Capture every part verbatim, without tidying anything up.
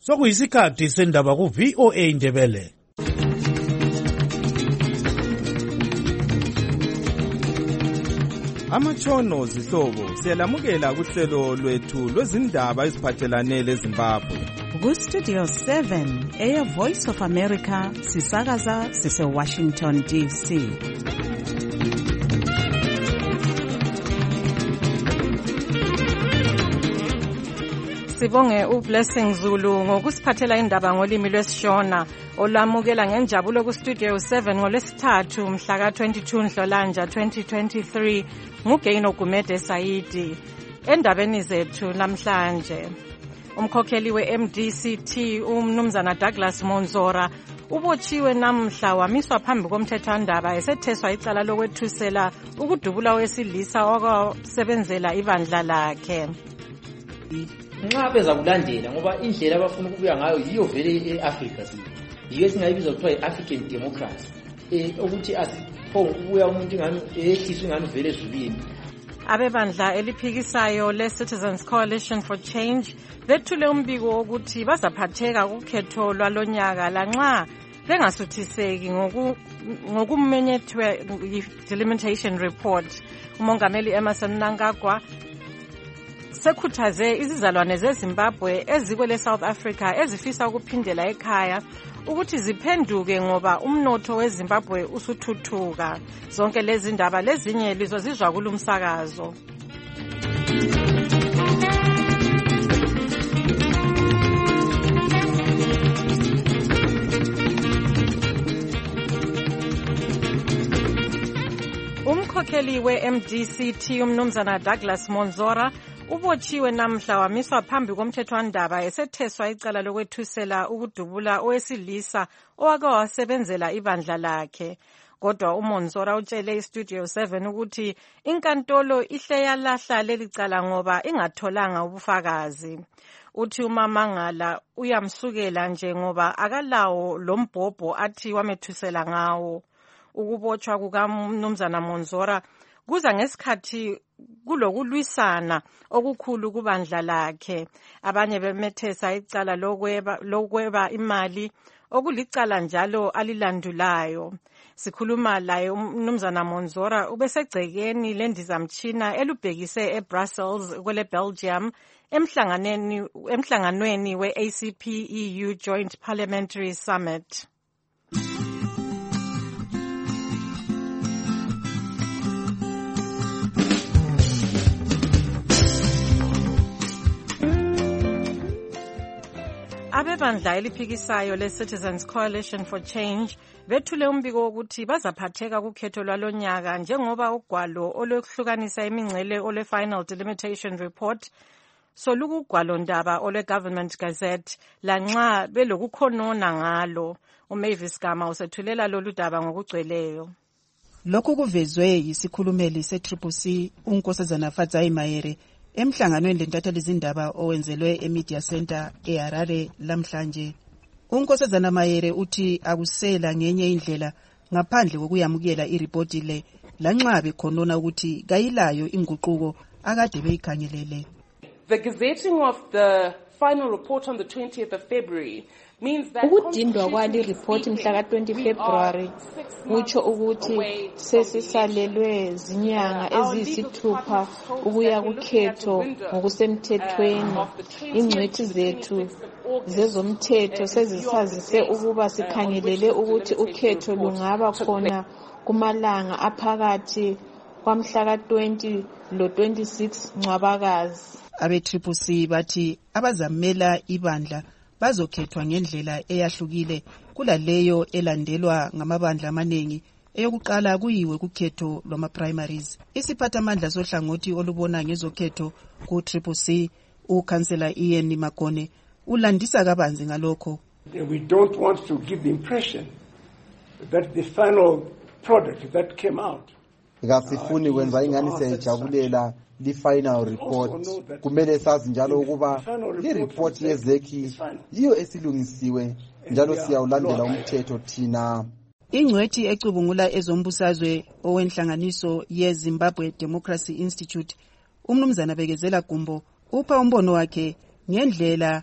Sokuyisikhathi sendaba ku V O A Ndebele. Amatshono zihlobo siyalamukela kuhlelo lwethu lwezindaba eziphathelane leZimbabwe. Ku Studio seven, Air Voice of America, sisakaza sise Washington D C. Sibonge uBlessing Zulu ngokusiphathela indaba ngolimi lwesishona olamukela ngenjabulo ku Studio seven ngolwesithathu mhla ka twenty-two Nhlolanja twenty twenty-three nguGaino Gumede Saidi. Endabeni zethu namhlanje umkhokheli we-M D C T umnumzana Douglas Monzora ubotshiwe namhla wamiswa phambi komthethwandaba esetheswa icala lokwethusela ukudubula wesilisa okwasebenzela ibandla lakhe. Nxa beza kulandela ngoba indlela abafuna ukubuya ngayo yiyo vele eAfrica sithi yiyo esingayibiza kuthiwa iAfrican democracy eh ukuthi asiphonga ukubuya umuntu ingani ehliswe ingani vele ezulwini. Abebandla eliphikisayo le-Citizens Coalition for Change bethule umbiko wokuthi bazaphatheka kukhetho lwalonyaka lanxa bengasuthiseki ngokumenyethwe delimitation report. Umongameli Emmerson Mnangagwa sekhuthaze izizalwane zeZimbabwe ezikwele South Africa ezifisa ukuphindela ekhaya ukuthi ziphenduke ngoba umnotho weZimbabwe usuthuthuka. Zonke lezi ndaba lezinye lizozizwa kulumsakazo. Umkhokheli we-M D C T umnumzana Douglas Monzora ubotshiwe namhla wamiswa phambi komthethwandaba esetheswa icala lokwethusela ukudubula owesilisa owake wasebenzela ibandla lakhe. Kodwa uMonzora utshele iStudio seven ukuthi inkantolo ihle yalahla leli cala ngoba ingatholanga ubufakazi. Uthi umamangala uyamsukela nje ngoba akalawo lombhobho athi wamethusela ngawo. Ukubotshwa kukaMnumzana Monzora kuza ngesikhathi kulokulwisana okukhulu kubandla lakhe. Abanye bemethesa icala lokweba lokweba imali okulicala njalo alilandulayo. Sikhuluma laye uMnumzana Monzora ubesegcekeni lendizamtshina elubhekise eBrussels kwele Belgium emhlanganweni emhlanganweni we-A C P E U Joint Parliamentary Summit. Abebandla eliphikisayo le-Citizens Coalition for Change bethule umbiko wokuthi bazaphatheka kukhetho lwalonyaka njengoba ugwalo olwehlukanisa imingcele olwe-Final Delimitation Report solukugwalo ndaba olwe-Government Gazette lanxa belokukhonona ngalo. uMavis Gama usethulela lolu daba ngokugcweleyo. Lokhu kuvezwe yisikhulumeli se-Triple C uNkosazana Fadzai Mayere emhlanganweni lentatheli zindaba owenzelwe eMedia Center eHarare lamhlanje. uNkosazana Mayere uthi akusela ngenye indlela ngaphandle kokuyamukela iripoti le lanxa bekhonona ukuthi kayilayo inguquko akade beyikhangelele. The gazetting of the final report on the twentieth of February means that ukudindwa kwali report mhla ka twenty February kutsho ukuthi sesisalelwe zinyanga eziyisithupha ukuya kukhetho ngokusemthethweni. Ingcwethi zethu zezomthetho sezisazise ukuba sikhangelele ukuthi ukhetho lungaba khona kumalanga aphakathi kwamhla ka twenty lo twenty-six Ncwabakazi. Abe-Triple C bathi abazamela ibandla bazokhethwa ngendlela eyahlukile kulaleyo elandelwa ngamabandla amaningi eyokuqala kuyiwe kukhetho lwama primaries. Isiphathamandla sohlangothi olubona ngezokhetho ku Triple C uKhansela Ian Magone ulandisa kabanzi ngalokho. We don't want to give the impression that the final product that came out Ngasifuni kwenza ingani siyajabulela li final report. Kumele sazi njalo ukuba li report yezeki yiyo esilungisiwe njalo siyawulandela umthetho thina. Ingcwethi ecubungula ezombusazwe owenhlanganiso yeZimbabwe Democracy Institute umnumzana Bekezela Gumbo upha umbono wakhe ngendlela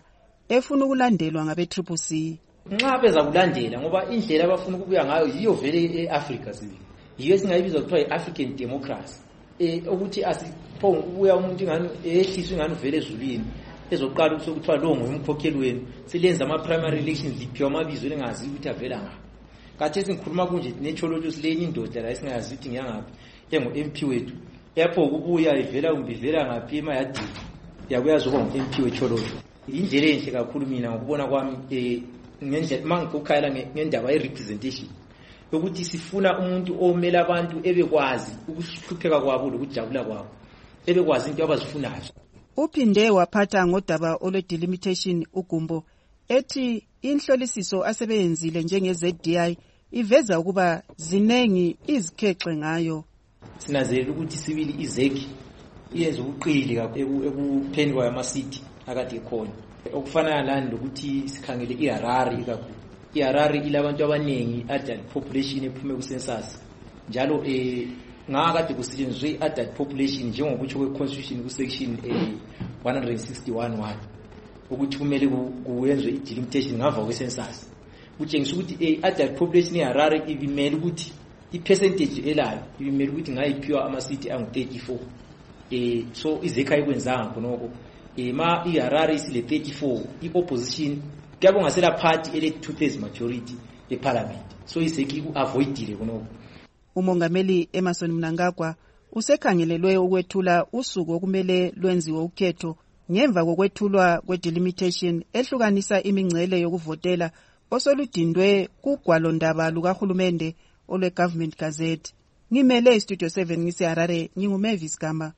efuna ukulandelwa ngabe-Triple C. Nxa beza kulandela ngoba indlela abafuna ukubuya ngayo yiyo vele eAfrica sibili. Yiyo esingayibiza kuthiwa i-African democracy. Eh ukuthi asiphonge ukubuya umuntu ingani ehliswe ingani vele ezulwini. Ezoqala ukuthi kuthiwa lo ngumkhokheli wenu. Silenza ama primary elections iphiwa amabizo lengazi ukuthi avela ngaphi. Kathi singikhuluma kunje necholojo silenye indoda la esingayazi ukuthi ngiyangaphi. Engo M P wethu. Yapho ukubuya ivela umbivela ngaphi emayadini. Yakuyazi uba ngu-M P wecholojo. Indlela enhle kakhulu mina ngokubona kwami eh ngendlela mangikukhayela ngendaba ye-representation ukuthi sifuna umuntu omela abantu ebekwazi ukuhlupheka kwabo lokujabula kwabo ebekwazi into abazifunayo. Uphinde waphatha ngodaba olwe-delimitation uGumbo ethi inhlolisiso asebeyenzile njenge-Z D I iveza ukuba zinengi izikhexe ngayo. Sinazelela ukuthi sibili izeki iyenza ubuqili ekupheni kwamasiti akade ekhona. Okufana lani lokuthi sikhangele iHarare kakhulu. iHarare ilabantu abanengi adult population ephume ku census. Njalo eh ngakade kusetshenzwe adult population njengokuthi kwe constitution ku section eh one sixty-one one ukuthi kumele kuyenzwe i-delimitation ngava kwe census. Kutshengisa ukuthi eh adult population eHarare ibimele ukuthi i-percentage elayo ibimele ukuthi ngayiphiwa ama-city angu thirty-four. Eh so izekha ikwenzanga khonoko. Ema iHarare isile thirty-four i-opposition kuyabo ngasela party ele two-thirds majority eparliament. So iseki ku-avoidile khonoko. Umongameli Emmerson Mnangagwa usekhangelelwe ukwethula usuku okumele lwenziwe ukhetho ngemva kokwethulwa kwe-delimitation ehlukanisa imingcele yokuvotela osoludindwe kugwalo ndaba lukahulumende olwe-Government Gazette. Ngimele iStudio seven ngisiHarare nginguMavis Gama.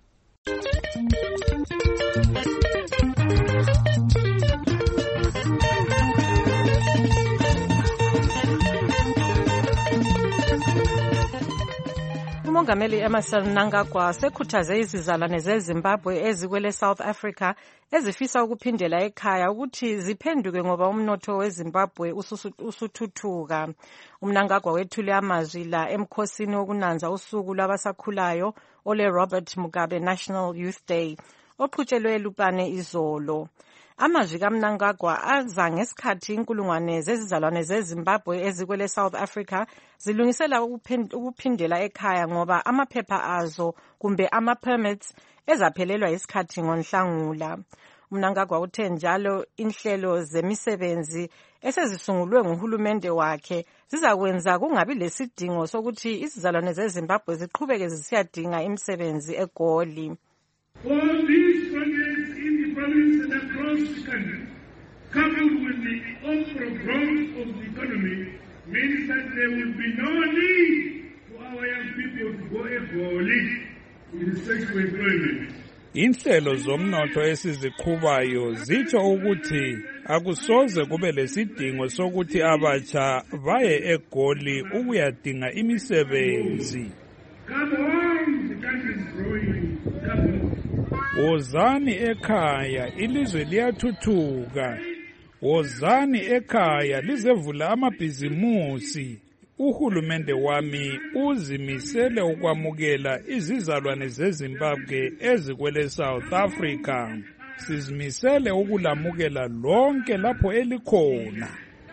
Umongameli Emmerson Mnangagwa sekhuthaze izizalwane zeZimbabwe ezikwele South Africa ezifisa ukuphindela ekhaya ukuthi ziphenduke ngoba umnotho weZimbabwe usuthuthuka. uMnangagwa wethule amazwi la emkhosini wokunanza usuku lwabasakhulayo ole Robert Mugabe National Youth Day oqhutshelwe eLupane izolo. Amazwi kaMnangagwa aza ngesikhathi inkulungwane zezizalwane zeZimbabwe ezikwele South Africa zilungisela ukuphindela ekhaya ngoba amaphepha azo kumbe ama-permits ezaphelelwa isikhathi ngoNhlangula. uMnangagwa uthe njalo inhlelo zemisebenzi esezisungulwe nguhulumende wakhe zizakwenza kungabi lesidingo sokuthi izizalwane zeZimbabwe ziqhubeke zisiyadinga imisebenzi eGoli. All these projects in the province and across the country, coupled with the overall growth of the economy, means that there will be no need for our young people to go eGoli in search for employment. Inhlelo zomnotho esiziqhubayo zitsho ukuthi akusoze kube lesidingo sokuthi abatsha baye eGoli ukuyadinga imisebenzi. Come on, the country is growing. Come on. Wozani ekhaya ilizwe liyathuthuka. Wozani ekhaya lizevula amabhizimusi. Uhulumende wami uzimisele ukwamukela izizalwane zeZimbabwe ezikwele South Africa. Sizimisele ukulamukela lonke lapho elikhona.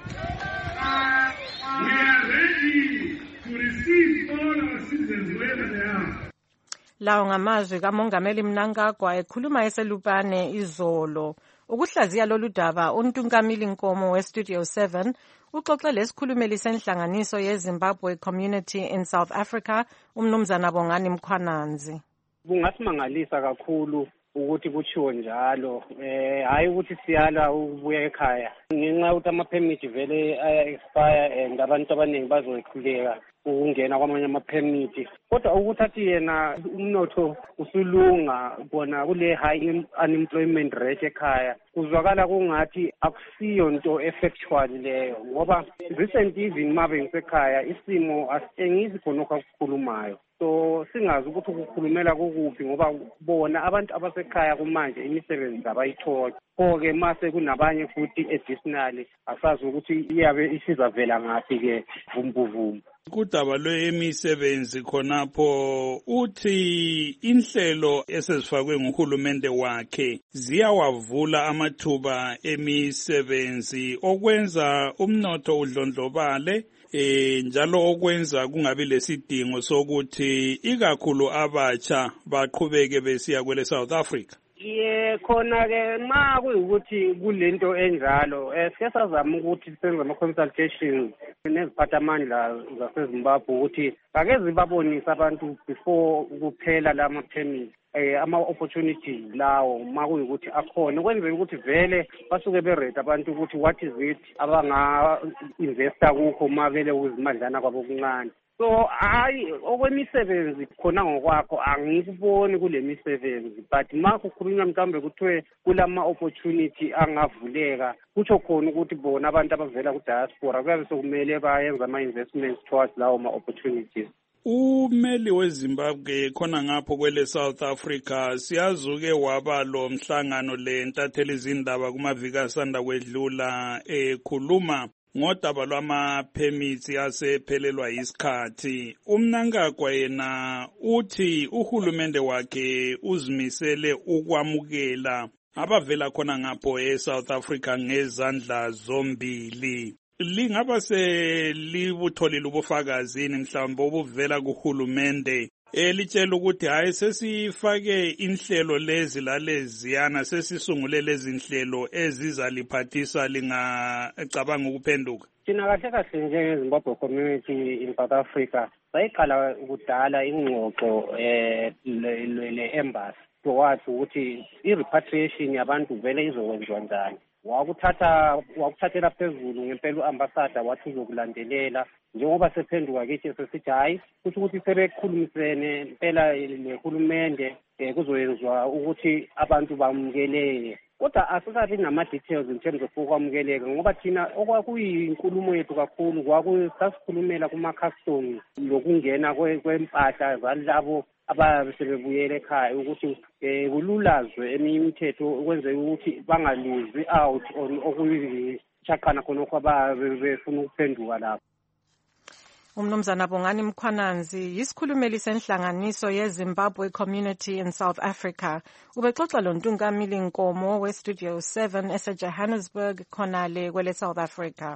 We are ready to receive all our citizens wherever they are. Lawo ngamazwi kaMongameli Mnangagwa ekhuluma eselupane izolo. Ukuhlaziya lolu daba uNtunkamili Nkomo weStudio seven uxoxe lesikhulumeli senhlanganiso yeZimbabwe Community in South Africa umnumzana Bongani Mkhwananzi. Kungasimangalisa kakhulu ukuthi kuchiwo njalo eh hayi ukuthi siyala ukubuya ekhaya ngenxa yokuthi ama-permit vele aya-expire and abantu abaningi bazoyehluleka ukungena kwamanye ama-permit. Kodwa ukuthi athi yena umnotho usulunga bona kule high unemployment rate ekhaya kuzwakala kungathi akusiyo nto effectual leyo ngoba recent even mabe ngisekhaya isimo asitshengisi khonokho akukhulumayo. So singazi ukuthi ukukhulumela kokuphi ngoba bona abantu abasekhaya kumanje imisebenzi abayithola. Konke mase kunabanye futhi additionally asazi ukuthi iyabe isizavela ngaphi ke vumbuvumbu. Kudaba lwemisebenzi khonapho uthi inhlelo esezifakwe nguhulumende wakhe ziyawavula amathuba emisebenzi okwenza umnotho udlondlobale eh njalo okwenza kungabi lesidingo sokuthi ikakhulu abatsha baqhubeke besiya kwele South Africa. Ye khona ke ma kuyukuthi kulento enjalo eh sike sazama ukuthi senze ama consultations neziphathamandla zaseZimbabwe ukuthi ake zibabonise abantu before kuphela lama permits eh ama opportunities lawo ma kuyukuthi akhona kwenzela ukuthi vele basuke berate abantu ukuthi what is it abanga investa kukho ma vele uzimadlana kwabo kuncane. So hayi okwemisebenzi khona ngokwakho angikuboni kule misebenzi but ma kukhulunywa mhlawumbe kuthiwe kulama opportunity angavuleka kutsho khona ukuthi bona abantu abavela ku diaspora kuyabe sokumele bayenza ama investments towards lawo ma opportunities. Umeli weZimbabwe khona ngapho kwele South Africa siyazuke waba lo mhlangano le ntatheli izindaba kumaviki asanda kwedlula ekhuluma ngodaba lwama permits asephelelwa isikhathi. Umnankagwa yena uthi uhulumende wakhe uzimisele ukwamukela abavela khona ngapho eSouth Africa ngezandla zombili. Lingaba selibutholile ubufakazini mhlawumbe obuvela kuhulumende elitshela ukuthi hayi sesifake inhlelo lezi laleziyana sesisungule lezi inhlelo ezizaliphathisa lingacabanga ukuphenduka? Thina kahle kahle njengeZimbabwe community in South Africa sayiqala ukudala ingxoxo eh le embassy towards ukuthi i-repatriation yabantu vele izokwenziwa njani. Wakuthatha wakuthathela phezulu ngempela uambassador wathi uzokulandelela njengoba sephenduka kithi sesithi hayi kusho ukuthi sebekhulumisene impela lehulumende kuzoyenzwa ukuthi abantu bamukeleke. Kodwa asikabi nama details in terms of ukwamukeleka ngoba thina okwakuyinkulumo yethu kakhulu kwakusasikhulumela kuma customs lokungena kwempahla zalabo abasebebuyele ekhaya ukuthi kululazwe eminye imithetho ukwenzela ukuthi bangaluzi out on okuyishaqana khonokho abafuna ukuphenduka lapho. Umnumzana Bongani Mkhwananzi yisikhulumeli senhlanganiso yeZimbabwe Community in South Africa. Ubexoxa lo Ntungamili Nkomo we Studio seven ese Johannesburg khonale kwele South Africa.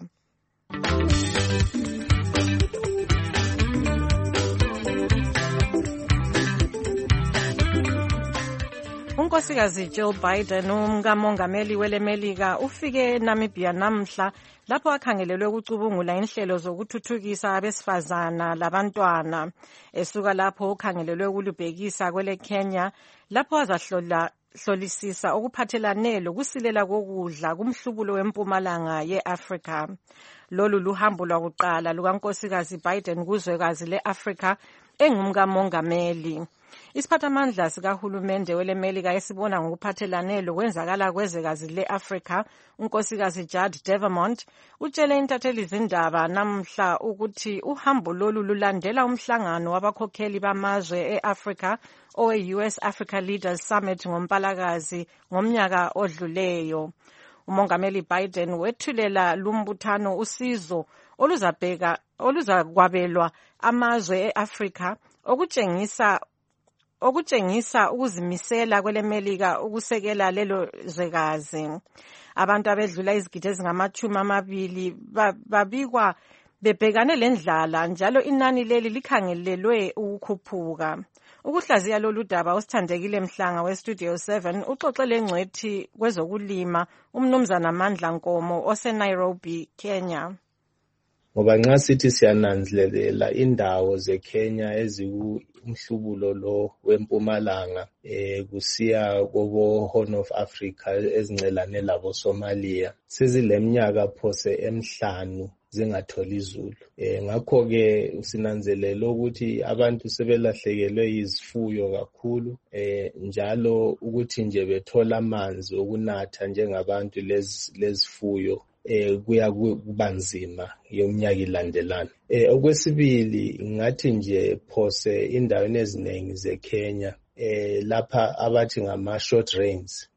Unkosikazi Jill Biden umkamongameli welemelika ufike eNamibia namhla lapho akhangelelwe ukucubungula inhlelo zokuthuthukisa abesifazana labantwana. Esuka lapho ukhangelelwe ukulubhekisa kwele Kenya lapho azahlola hlolisisa okuphathelane lokusilela kokudla kumhlubulo wempumalanga yeAfrica. Lolu luhambo lwakuqala lukankosikazi Biden kuzwekazi leAfrica engumkamongameli. Isiphathamandla sikahulumende welemelika esibona ngokuphathelane lokwenzakala kwezwekazi leAfrica, unkosikazi Judd Devermont utshele intatheli izindaba namhla ukuthi uhambo lolu lulandela umhlangano wabakhokheli bamazwe eAfrica owe-U S Africa Leaders Summit ngoMpalakazi ngomnyaka odluleyo. Umongameli Biden wethulela lumbuthano usizo oluzabheka oluzakwabelwa amazwe eAfrica okutshengisa okutshengisa ukuzimisela kwelemelika ukusekela lelo zwekazi. Abantu abedlula izigidi ezingamachumi amabili babikwa bebhekane lendlala njalo inani leli likhangelelwe ukukhuphuka. Ukuhlaziya lolu daba usithandekile Mhlanga we Studio seven uxoxele ngcwethi kwezokulima umnumzana Mandla Nkomo oseNairobi, Kenya. Ngoba nxa sithi siyananzelela indawo zeKenya ezikumhlubulo lo wempumalanga eh kusiya kobo Horn of Africa ezincelane labo Somalia sezileminyaka phose emhlanu zingatholi izulu. Eh ngakho ke usinanzelela ukuthi abantu sebelahlekelwe izifuyo kakhulu eh njalo ukuthi nje bethola amanzi okunatha njengabantu lezi lezifuyo eh kuya kubanzima yomnyaka ilandelana. Eh okwesibili ngathi nje phose indaweni eziningi zeKenya eh lapha abathi ngama short rains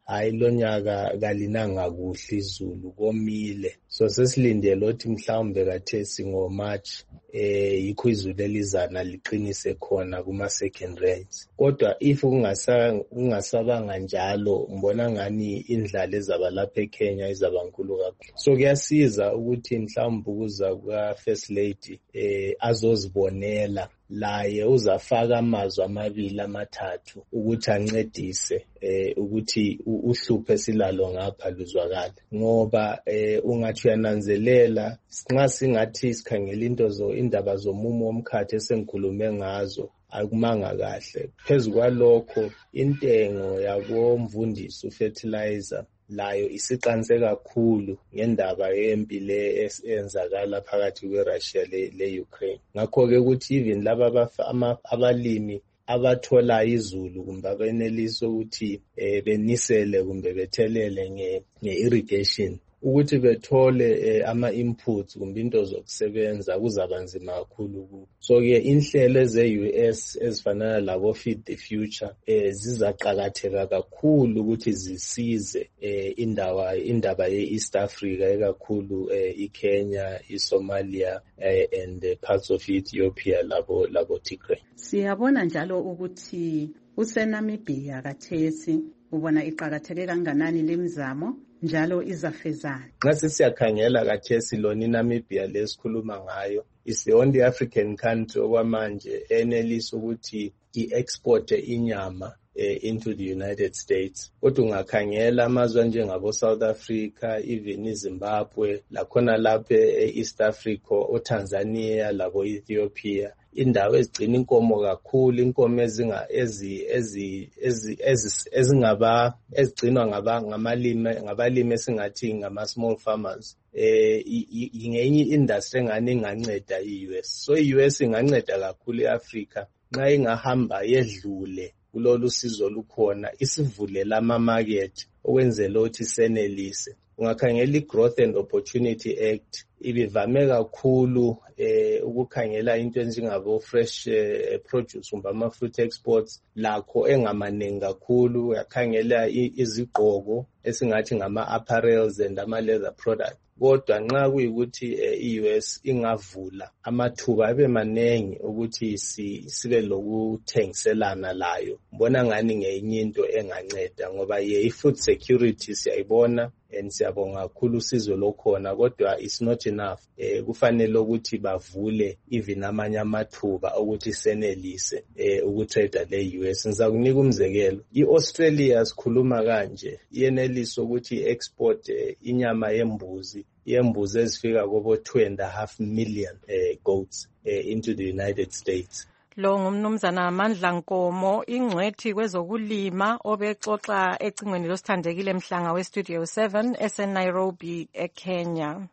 hayi lonyaka kalinanga kuhle izulu komile, so sesilindele ukuthi mhlawumbe kathesi ngo March eh yikho izulu elizana liqinise khona kuma second rains. Kodwa if ungasa ungasabanga njalo ngibona ngani indlala ezaba lapha eKenya izaba nkulu kakhulu. So kuyasiza ukuthi mhlawumbe ukuza kwa First Lady eh azozibonela laye uzafaka amazwi amabili amathathu ukuthi ancedise eh ukuthi uhluphe silalo ngapha luzwakala, ngoba eh ungathi uyananzelela nxa singathi sikhangela into zo indaba zomumo womkhathi esengikhulume ngazo akumanga kahle. Phezu kwalokho intengo yakomvundisi fertilizer layo isiqanse kakhulu ngendaba yempilo eyenzakala phakathi kweRussia le-Ukraine. Ngakho ke ukuthi even laba abalimi abathola izulu kumbe abenelisa ukuthi eh, benisele kumbe bethelele nge-irrigation ukuthi bethole eh, ama-inputs kumbe into zokusebenza kuzaba nzima kakhulu kubo. So ke inhlelo eze-U S ezifanana labo Feed the Future eh, zizaqakatheka kakhulu ukuthi zisize eh, indawa indaba ye-East Africa ekakhulu eh, iKenya, iSomalia eh, and uh, parts of Ethiopia labo labo Tigray. Siyabona njalo ukuthi useNamibia kathesi ubona iqakatheke kanganani lemizamo njalo izafezana. Nxa siyakhangela kathesi lona iNamibia lesikhuluma ngayo is the only African country okwamanje enelisa ukuthi i-export inyama eh, into the United States. Kodwa ungakhangela amazwe njengabo South Africa, even iZimbabwe, lakhona lapha e-East Africa, oTanzania, labo Ethiopia, indawo ezigcina inkomo kakhulu, inkomo ezinga ezi ezi ezi ezingaba ezigcinwa ngaba ngamalimi ngabalimi esingathi ngama small farmers. Eh ingenye industry engane inganceda i-U S. So i-U S inganceda kakhulu eAfrica nxa ingahamba yedlule kulolu sizo lukhona isivulela ama market okwenzela ukuthi senelise. Ungakhangela i-Growth and Opportunity Act ibivame kakhulu eh ukukhangela into njengabo fresh eh, produce kumbe ama fruit exports lakho engamaningi kakhulu. Uyakhangela izigqoko esingathi ngama apparels and ama leather products. Kodwa nxa kuyikuthi i-U S ingavula amathuba abe manengi ukuthi sibe lokuthengiselana layo, mbona ngani ngenye into enganceda, ngoba ye i-food security siyayibona and siyabonga kakhulu usizo lokhona, kodwa it's not enough. Eh kufanele ukuthi bavule even amanye amathuba ukuthi senelise eh ukutrade le-U S. Ngizakunika umzekelo, i-Australia sikhuluma kanje iyenelisa ukuthi export eh, inyama yembuzi yembuzi ezifika kobo two and a half million eh, goats eh, into the United States. Lo ngumnumzana Mandla Nkomo, ingcwethi kwezokulima obexoxa ecingweni losithandekile Mhlanga we Studio seven eseNairobi eKenya.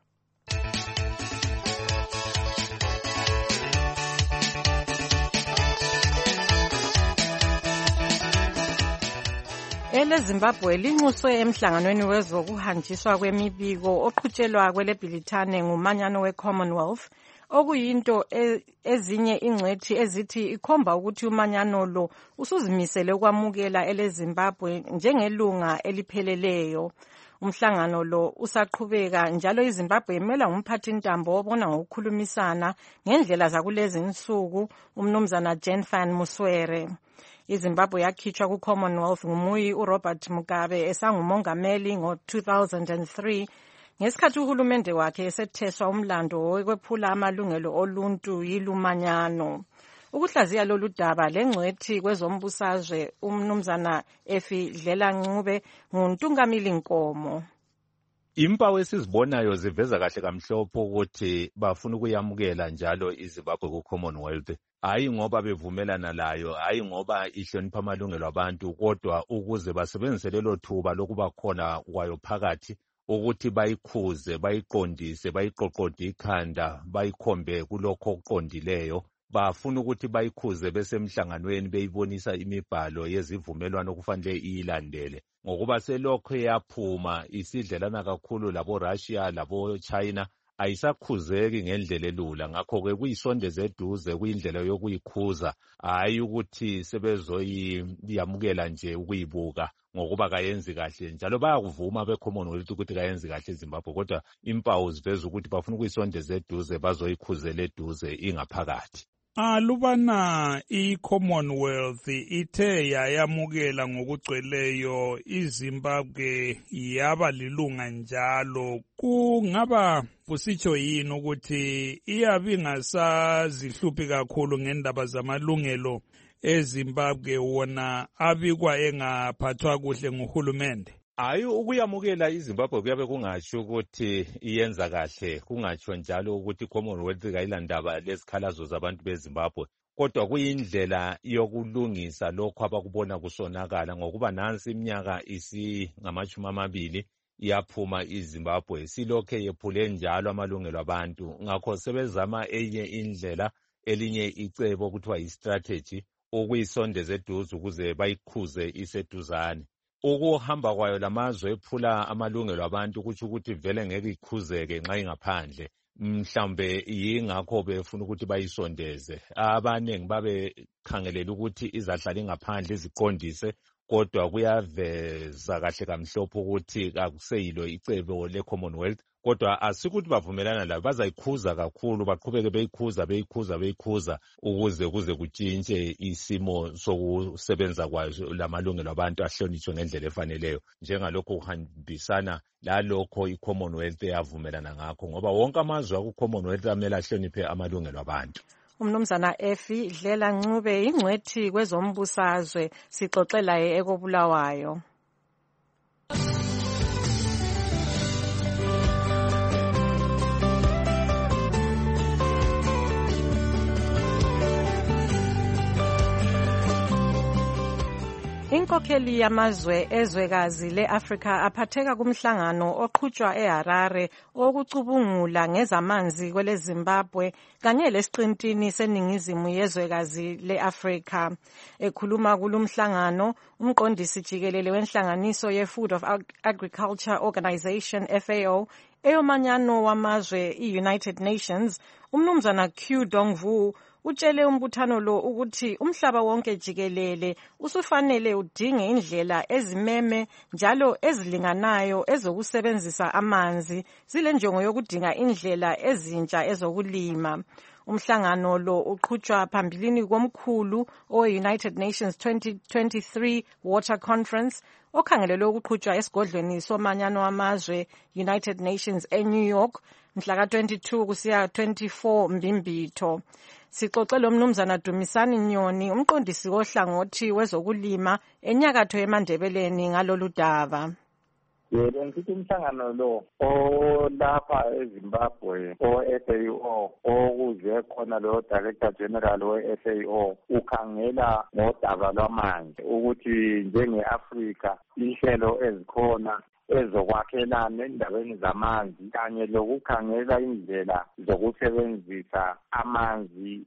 Ele Zimbabwe linxuswe emhlanganweni wezokuhanjiswa kwemibiko oqhutshelwa kweleBhilithane ngumanyano we-Commonwealth, okuyinto ezinye ingcwethi ezithi ikhomba ukuthi umanyano lo usuzimisele ukwamukela ele Zimbabwe njengelunga elipheleleyo. Umhlangano lo usaqhubeka njalo iZimbabwe imela ngumphathi intambo obona ngokukhulumisana ngendlela zakulezi insuku umnumzana Jenfan Muswere. iZimbabwe yakhitshwa ku-Commonwealth ngumuyi uRobert Mugabe esangumongameli ngo two thousand three ngesikhathi uhulumende wakhe esetheswa umlando wokwephula amalungelo oluntu yilumanyano. Ukuhlaziya lolu daba lengcwethi kwezombusazwe umnumzana Efi Dlelancube nguntungamili Nkomo. Impawu esizibonayo ziveza kahle kamhlophe ukuthi bafuna ukuyamukela njalo iZimbabwe ku-Commonwealth, hayi ngoba bevumelana layo, hayi ngoba ihlonipha amalungelo abantu, kodwa ukuze basebenzise lelo thuba lokuba khona kwayo phakathi ukuthi bayikhuze, bayiqondise, bayiqoqode ikhanda, bayikhombe kulokho okuqondileyo. Bafuna ukuthi bayikhuze besemhlanganweni beyibonisa imibhalo yezivumelwano okufanele iyilandele, ngokuba selokho yaphuma isidlelana kakhulu labo Russia labo China ayisakhuzeki ngendlela elula. Ngakho ke kuyisondeza eduze kuyindlela yokuyikhuza, hayi ukuthi sebezoyiyamukela nje ukuyibuka ngokuba kayenzi kahle njalo bayakuvuma be-Commonwealth ukuthi kayenzi kahle eZimbabwe kodwa impawu ziveza ukuthi bafuna ukuyisondeza eduze bazoyikhuzela eduze ingaphakathi. Alubana i-Commonwealth ithe yayamukela ngokugcweleyo iZimbabwe yaba lilunga njalo, kungaba kusitsho yini ukuthi iyabe ingasazihluphi kakhulu ngendaba zamalungelo eZimbabwe wona abikwa engaphathwa kuhle nguhulumende? Hayi, ukuyamukela iZimbabwe kuyabe kungatsho ukuthi iyenza kahle, kungatsho njalo ukuthi i-Commonwealth kayilandaba lezikhalazo zabantu beZimbabwe, kodwa kuyindlela yokulungisa lokho abakubona kusonakala ngokuba nansi iminyaka isingamashumi amabili iyaphuma iZimbabwe silokhe yephule njalo amalungelo abantu. Ngakho sebezama enye indlela, elinye icebo kuthiwa yi-strategy, ukuyisondeza eduze ukuze bayikhuze iseduzane. Ukuhamba kwayo lamazwe ephula amalungelo abantu kutsho ukuthi vele ngeke ikhuzeke nxa ingaphandle, mhlambe yingakho befuna ukuthi bayisondeze. Abaningi babekhangelela ukuthi izahlala ingaphandle iziqondise, kodwa kuyaveza kahle kamhlophe ukuthi akuseyilo icebo le-Commonwealth, kodwa asikuthi bavumelana labo, bazayikhuza kakhulu, baqhubeke beyikhuza beyikhuza beyikhuza ukuze kuze kutshintshe isimo sokusebenza kwayo lamalungelo abantu ahlonitshwe ngendlela efaneleyo, njengalokho kuhambisana lalokho i-Commonwealth yavumelana ngakho, ngoba wonke amazwe aku-Commonwealth amele ahloniphe amalungelo abantu. Umnumzana Effie Dlela Ncube ingcwethi kwezombusazwe sixoxela ekobulawayo. Inkokheli yamazwe ezwekazi le-Afrika aphatheka kumhlangano oqhutshwa eHarare okucubungula ngezamanzi kwele Zimbabwe kanye lesiqintini seningizimu yezwekazi le-Afrika. Ekhuluma kulumhlangano, umqondisi jikelele wenhlanganiso ye-Food of Agriculture Organization F A O eyomanyano wamazwe i-United Nations, umnumzana Q Dongvu utshele umbuthano lo ukuthi umhlaba wonke jikelele usufanele udinge indlela ezimeme njalo ezilinganayo ezokusebenzisa amanzi, zile njongo yokudinga indlela ezintsha ezokulima. Umhlangano lo uqhutshwa phambilini komkhulu owe-United Nations twenty twenty-three Water Conference okhangelelwe ukuqhutshwa esigodlweni somanyano wamazwe United Nations eNew York mhla ka twenty-two kusiya twenty-four Mbimbitho. Sixoxele umnumzana Dumisani Nyoni, umqondisi wohlangothi wezokulima enyakatho eMandebeleni ngalolu daba. Yebo, ngithi umhlangano lo olapha eZimbabwe o-F A O okuze khona lo Director General we-F A O ukhangela ngodaba lwamanzi ukuthi njenge-Afrika inhlelo ezikhona ezokwakhelana endabeni zamanzi kanye lokukhangela indlela zokusebenzisa amanzi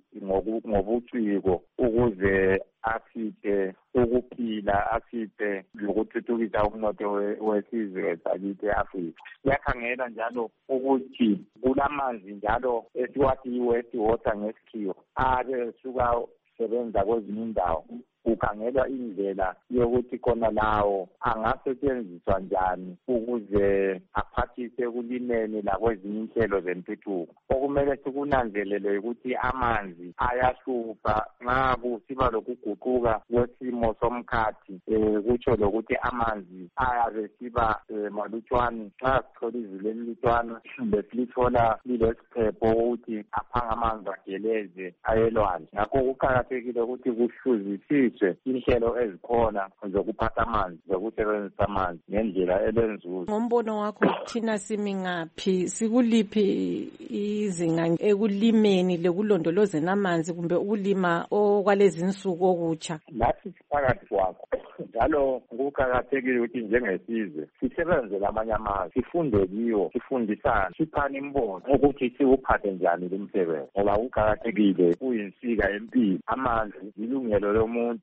ngobuciko ukuze asiphe ukuphila, asiphe lokuthuthukisa umnotho wesizwe sakithi e-Afrika. Siyakhangela njalo ukuthi kulamanzi njalo esiwathi i-West Water ngesikhiwo abe suka sebenza kwezinye indawo, kukhangelwa indlela yokuthi khona lawo angasetshenziswa njani ukuze aphathise ekulimeni lakwezinye inhlelo zentuthuko. Okumele sikunanzelele ukuthi amanzi ayahlupha nxa kusiba lokuguquka kwesimo somkhathi, um kutsho lokuthi amanzi ayabe siba malutshwane. Nxa sithola izulu elilutshwana besilithola lilesiphepho ukuthi aphanga amanzi ageleze ayelwandle. Ngakho kuqakathekile ukuthi kuhluzisiswe inhlelo ezikhona zokuphatha amanzi, zokusebenzisa amanzi ngendlela elenzuzo. Ngombono wakho thina simi ngaphi, sikuliphi izinga ekulimeni lekulondolozeni amanzi kumbe ukulima okwalezi insuku okutsha? Lathi siphakathi kwakho njalo kuqakathekile ukuthi njengesizwe sisebenze lamanye amazwe, sifunde kiwo, sifundisane, siphane imbono ukuthi siwuphathe njani lo msebenzi, ngoba kuqakathekile, kuyinsika yempilo. Amanzi ilungelo lomuntu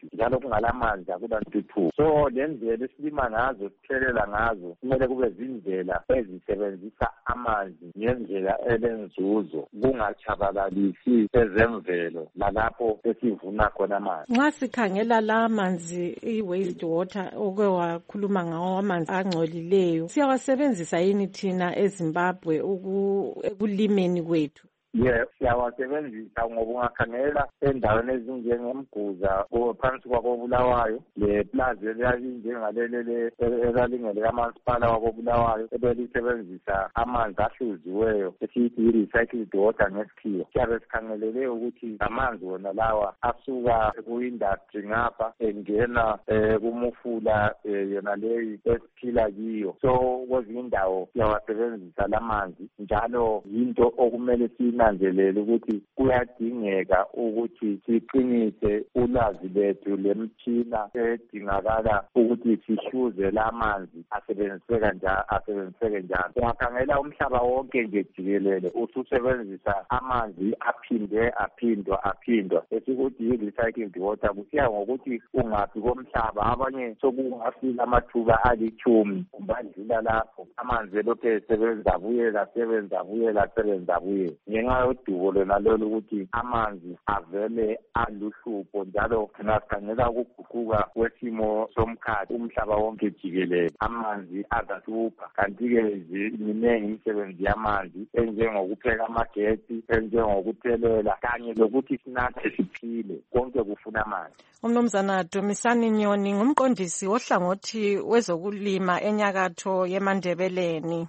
bantu njalo kungalamanzi akulantuthuko. So lendlela esilima ngazo sithelela ngazo kumele kube zindlela ezisebenzisa amanzi ngendlela elenzuzo kungachabalalisi ezemvelo lalapho esivuna khona amanzi. Nxa sikhangela la manzi i-waste water oke wakhuluma ngawo amanzi angcolileyo siyawasebenzisa yini thina eZimbabwe ekulimeni kwethu? Yes, siyawasebenzisa ngoba ungakhangela endaweni ezinjengemguza phansi kwakobulawayo le plaza elinjengalelele elalingele kamasipala wakobulawayo ebelisebenzisa amanzi ahluziweyo esithi i-recycled water ngesikhiwa. Siyabe sikhangelele ukuthi amanzi wona lawa asuka ku-industry ngapha engena kumufula yona leyi esiphila kiyo. So kwezinye indawo siyawasebenzisa lamanzi njalo yinto okumele siyina nanzelele ukuthi kuyadingeka ukuthi siqinise ulwazi lethu lemtshina edingakala ukuthi sihluze lamanzi asebenziseka njalo asebenziseke njalo. Ungakhangela umhlaba wonke nje jikelele ususebenzisa amanzi aphinde aphindwa aphindwa esikuthi i-recycled water kusiya ngokuthi ungaphi komhlaba. Abanye sokungafika amathuba alichumi kumbandlula lapho amanzi elokhu esebenza buyela sebenza buyela sebenza buyela ngenxa yodubo lona lolu ukuthi amanzi avele aluhlupho njalo singakhangela ukuguquka kwesimo somkhathi umhlaba wonke jikelele amanzi azahlupha. Kanti-ke miningi imisebenzi yamanzi enjengokupheka amagetsi enjengokuthelela kanye lokuthi sinathe siphile konke kufuna amanzi. Umnumzana Dumisani Nyoni ngumqondisi wohlangothi wezokulima enyakatho yeMandebeleni.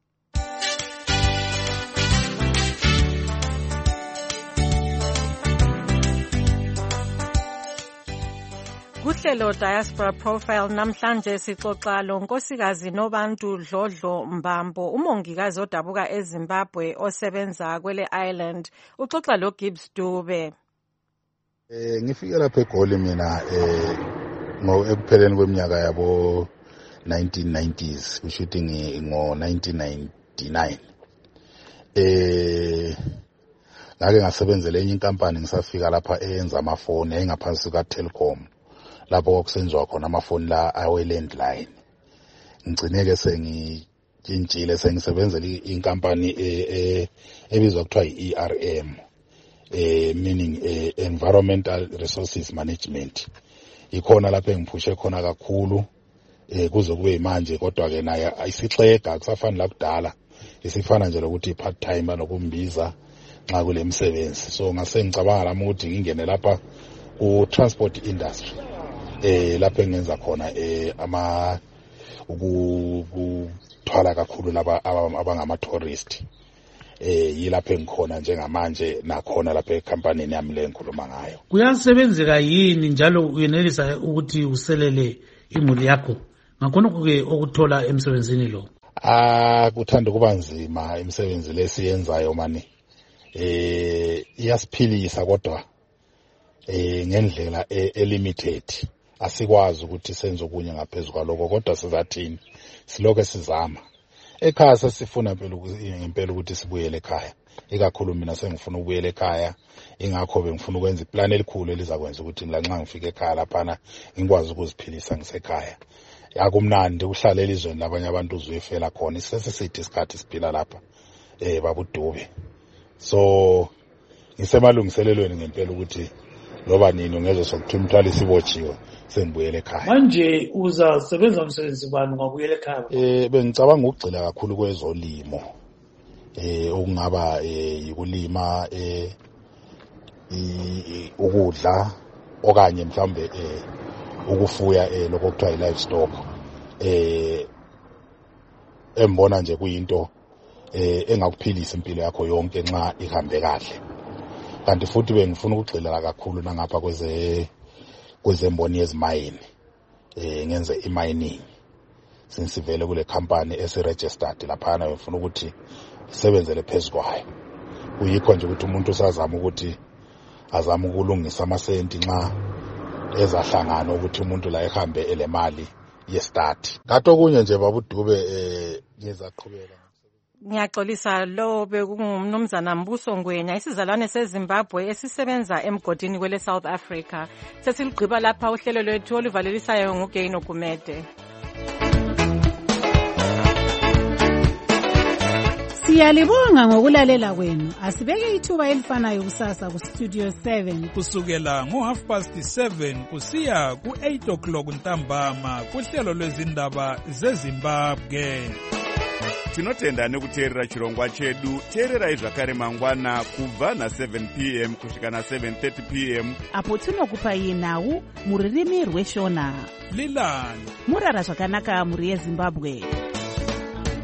Kuhlelo Diaspora Profile namhlanje sixoxa lo Nkosikazi Nobantu Dlodlo Mbambo umongikazi odabuka eZimbabwe osebenza kwele Island. Uxoxa lo Gibbs Dube. Eh ngifike lapha eGoli mina eh ngo ekupheleni kweminyaka yabo nineteen nineties kushuthi ngo nineteen ninety-nine. Eh ngake ngasebenzela enye inkampani ngisafika lapha eyenza amafoni engaphansi ka Telkom. Lapho okusenziwa khona amafoni la awe landline. Ngcineke sengitshintshile sengisebenzela inkampani ebizwa kuthiwa i-E R M eh meaning eh, environmental resources management. Ikhona lapho engiphushe khona kakhulu eh kuze kube manje kodwa ke naye ayisixega kusafana la kudala isifana nje lokuthi part time nokumbiza nxa kule msebenzi. So ngase ngicabanga lami ukuthi ngingene lapha ku transport industry. Eh lapho engenza khona eh ama ukuthwala kakhulu laba abangama tourist. Eh yilapho engikhona njengamanje nakhona lapha ecompany yami le ngikhuluma ngayo. Kuyasebenzeka yini njalo uyenelisa ukuthi uselele imuli yakho ngakhona ke okuthola emsebenzini lo? Ah kuthanda kuba nzima imisebenzi lesiyenzayo mani. Eh iyasiphilisa kodwa eh ngendlela elimited. Asikwazi ukuthi senze okunye ngaphezulu kwaloko kodwa sizathini siloke sizama. Ekhaya sesifuna phela ngempela ukuthi sibuyele ekhaya. Ikakhulu mina sengifuna ukubuyela ekhaya ingakho bengifuna ukwenza iplan elikhulu elizakwenza ukuthi ngilanxa ngifike ekhaya lapha ngikwazi ukuziphilisa ngisekhaya. Akumnandi uhlala elizweni labanye abantu uzuyefela khona isesesithi isikhathi siphila lapha eh babudube. So ngisemalungiselelweni ngempela ukuthi loba nini ungezwe sokuthi umthwalo isibotshiwe sengibuyele ekhaya. Manje uzasebenza umsebenzi bani ngabuyela ekhaya? Eh bengicabanga ukugcila kakhulu kwezolimo. Eh okungaba eh yikulima eh ukudla okanye mhlambe eh ukufuya eh lokho kuthiwa livestock. Eh embona nje kuyinto eh engakuphilisa impilo yakho yonke nxa ihambe kahle. Kanti futhi bengifuna ukugxila kakhulu nangapha kweze kwezemboni yezimayini eh ngenze imining sinsivele kule company esiregistered lapha na ngifuna ukuthi isebenzele phezukwayo. Kuyikho nje ukuthi umuntu usazama ukuthi azama ukulungisa amasenti nxa ezahlangana ukuthi umuntu la ehambe elemali yestart. Ngathi okunye nje babudube eh ngizaqhubeka. Ngiyaxolisa lo bekungumnumzana Mbuso Ngwenya isizalwane seZimbabwe esisebenza emgodini kwele South Africa. Sesiligqiba lapha uhlelo lwethu oluvalelisayo nguGain Ogumede. Siyalibonga ngokulalela kwenu. Asibeke ithuba elifanayo kusasa ku Studio seven kusukela ngo half past seven kusiya ku eight o'clock ntambama kuhlelo lwezindaba zeZimbabwe. Tinotenda nekuteerera chirongwa chedu. Teererai zvakare mangwana kubva na seven p m kusvika na seven thirty p m apo tinokupai nhau muririmi rweshona. Lilani murara zvakanaka muri yeZimbabwe.